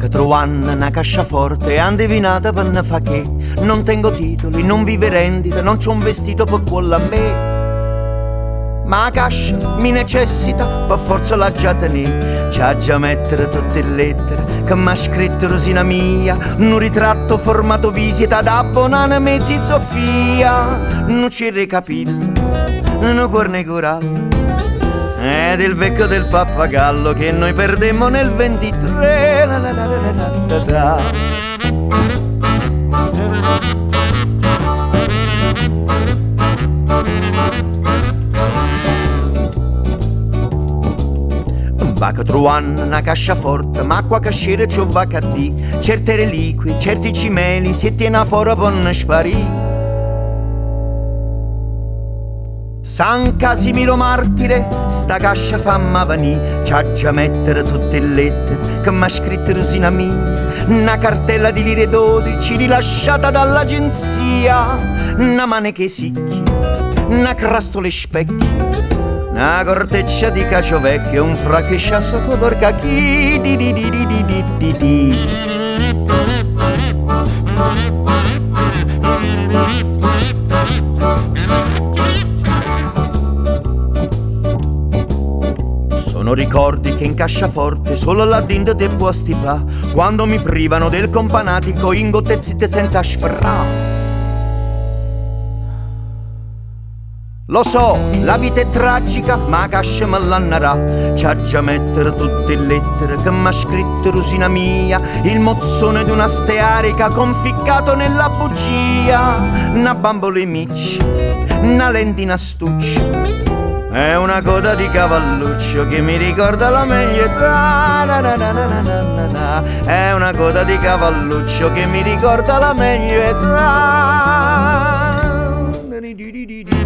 4 anni, una casciaforte, han divinata per ne fa che. Non tengo titoli, non vive rendita, non c'ho un vestito per quello a me. Ma la cascia mi necessita, per forza la già tenere. C'ha già mettere tutte le lettere che m'ha scritto Rosina mia. Un ritratto formato visita da Bonana mezzi Sofia. Non ci recapillo, non corne corallo. Ed il becco del pappagallo che noi perdemmo nel 23. Va 4 anni, una casciaforte, ma qua casciere c'ho va cadì. Certe reliquie, certi cimeli, si tiene fuori per non sparì. San Casimiro martire, sta cascia famma vanì. C'ha già mettere tutte le lettere che m'ha scritto Rosina mia. Una cartella di lire 12 rilasciata dall'agenzia. Una maniche sicchi, una crastole specchi. Una corteccia di cacio vecchio, un fracchesciasso color cacchi. Sono ricordi che in casciaforte solo là dentro te può stipà. Quando mi privano del companatico in gottezzite senza sferrà. Lo so, la vita è tragica, ma la cascia me l'annarà. C'ha già mettere tutte le lettere che m'ha scritto Rosina mia. Il mozzone di una stearica conficcato nella bugia. Una bambola in micci, una lentina astuccia. È una coda di cavalluccio che mi ricorda la meglio età. È una coda di cavalluccio che mi ricorda la meglio età.